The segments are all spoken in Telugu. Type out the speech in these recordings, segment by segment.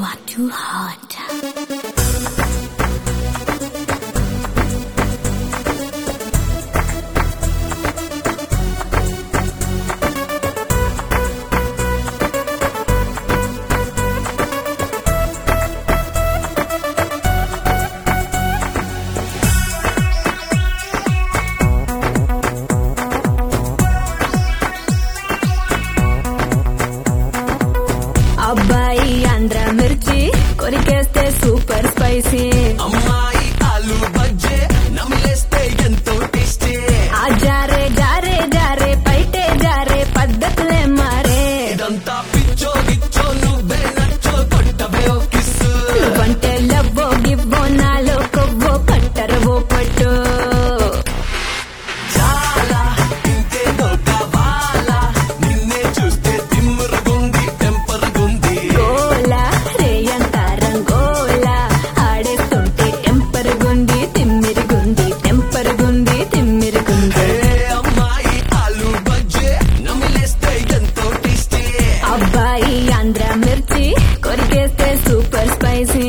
You are too hot. అబ్బాయి ఆంధ్ర మిర్చి కొరికేస్తే సూపర్ స్పైసీ, అమ్మాయి ఆలు బజ్జే నమిలేస్తే ఎంతో టేస్టీ. ఆ జారే జారే జారే పైటే జారే పద్ధతులే మారే, ఇదంతా పిచ్చో గిచ్చో నువ్వే నచ్చో కొట్టవే ఓ కిస్సు. నువ్వంటే లవ్వో గివ్వో నాలో కొవ్వో పట్టరవో పట్టు. చాలా ఇంకేదో కావాలా, నిన్నే చూస్తే తిమ్మురుగుంది టెంపరుగుంది. గోలా రేయంత రంగోలా ఆడేస్తుంటే టెంపరుగుంది తిమ్మిరుగుంది టెంపరుగుంది తిమ్మిరుగుంది. హే అమ్మాయి ఆలు బజ్జే నమిలేస్తే ఎంతో టేస్టీ. అబ్బాయి ఆంధ్ర మిర్చి కొరికేస్తే super spicy.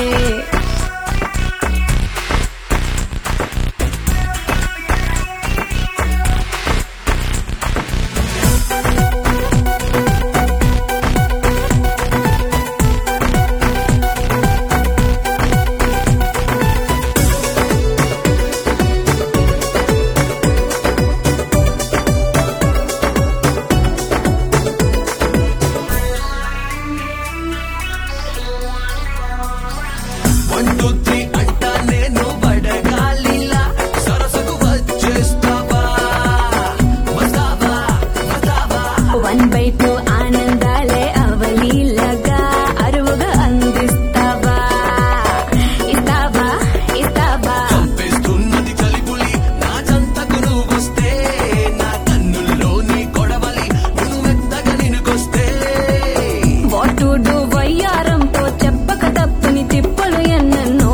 One two three అంటా నేను వడగాలిలా సరసకు వచ్చేస్తావా, వస్తావా వస్తావా. 1/2 ఆనందాలే అవలీలగా అరువుగా అందిస్తావా, ఇస్తావా ఇస్తావా. చంపేస్తున్నది చలిపులి నా జంతకు నువ్వొస్తే, నా కన్నుల్లో నీ కొడవలి నువ్వు మెత్తగా నినుకొస్తే. వాట్ టు డు వయ్యారంతో చెప్పక తప్పని తిప్పలు ఎన్నెన్నో.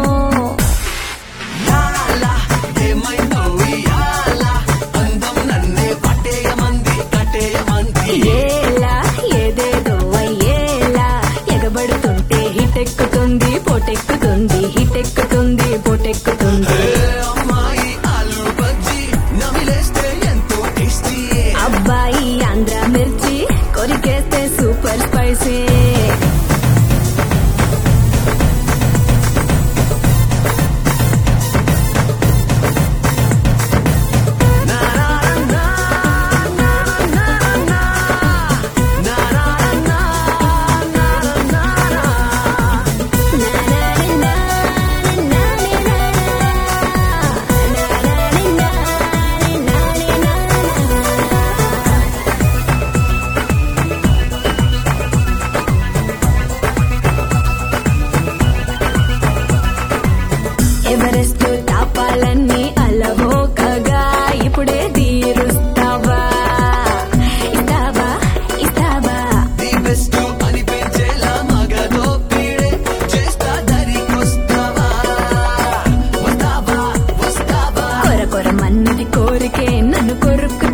యాలా ఏమైందో ఇయాలా, అందం నన్నే పట్టేయమంది కట్టేయమంది. ఏలా ఏదేదో అయ్యేలా ఎగబడుతుంటే హిటెక్కుతుంది పోటెక్కుతుంది హిటెక్కుతుంది పోటెక్కుతుంది. హే అమ్మాయి ఆలు బజ్జీ నమిలేస్తే ఎంతో టేస్టీ. అబ్బాయి ఆంధ్ర మిర్చి కొరికేస్తే సూపర్ స్పైసీ. నా నా నా నా నా నా నా నా నా నా నా. ఎవరెస్ట్ తాపాలన్నీ అలవోకగా ఇప్పుడే తీరుస్తావా, ఇస్తావా ఇస్తావా. ది బెస్ట్ అనిపించేలా మగదో పీడే చేస్తా దరికొస్తావా, వస్తావా వస్తావా. కొర కొర మన్నది కోరికే నన్ను కొరుకు